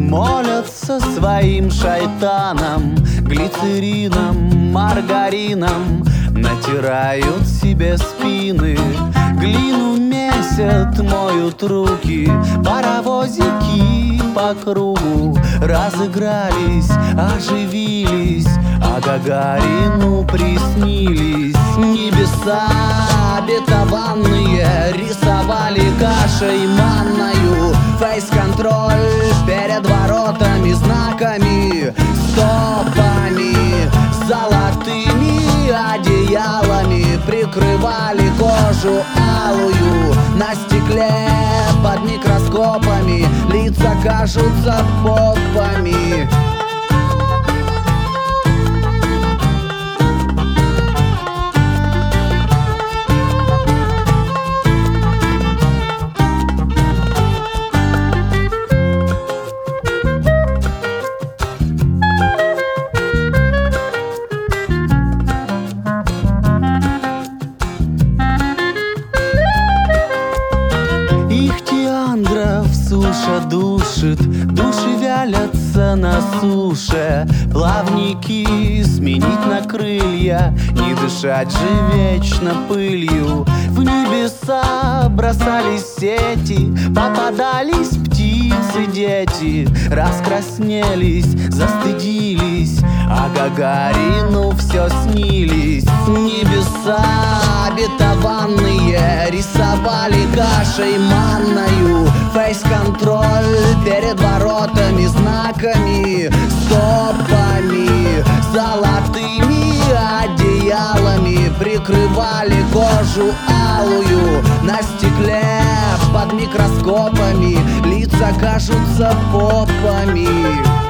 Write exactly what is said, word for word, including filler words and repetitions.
молятся своим шайтанам, глицерином, маргарином натирают себе спины, глину месят, моют руки, паровозики по кругу разыгрались, оживились, а Гагарину приснились небеса обетованные, рисовали кашей манною фейс-контроль перед воротами, знаками, стопами, золотыми одеялами прикрывали кожу алую. На стекле под микроскопами лица кажутся попами. Суша душит, души вялятся на суше, плавники сменить на крылья, не дышать же вечно пылью. В небеса бросались сети, попадались птицы, дети, раскраснелись, застыдились, а Гагарину все снились небеса обетованные, рисовали кашей манною фейс-контроль перед воротами, знаками, стопами, золотыми одеялами прикрывали кожу алую. На стекле под микроскопами лица кажутся попами.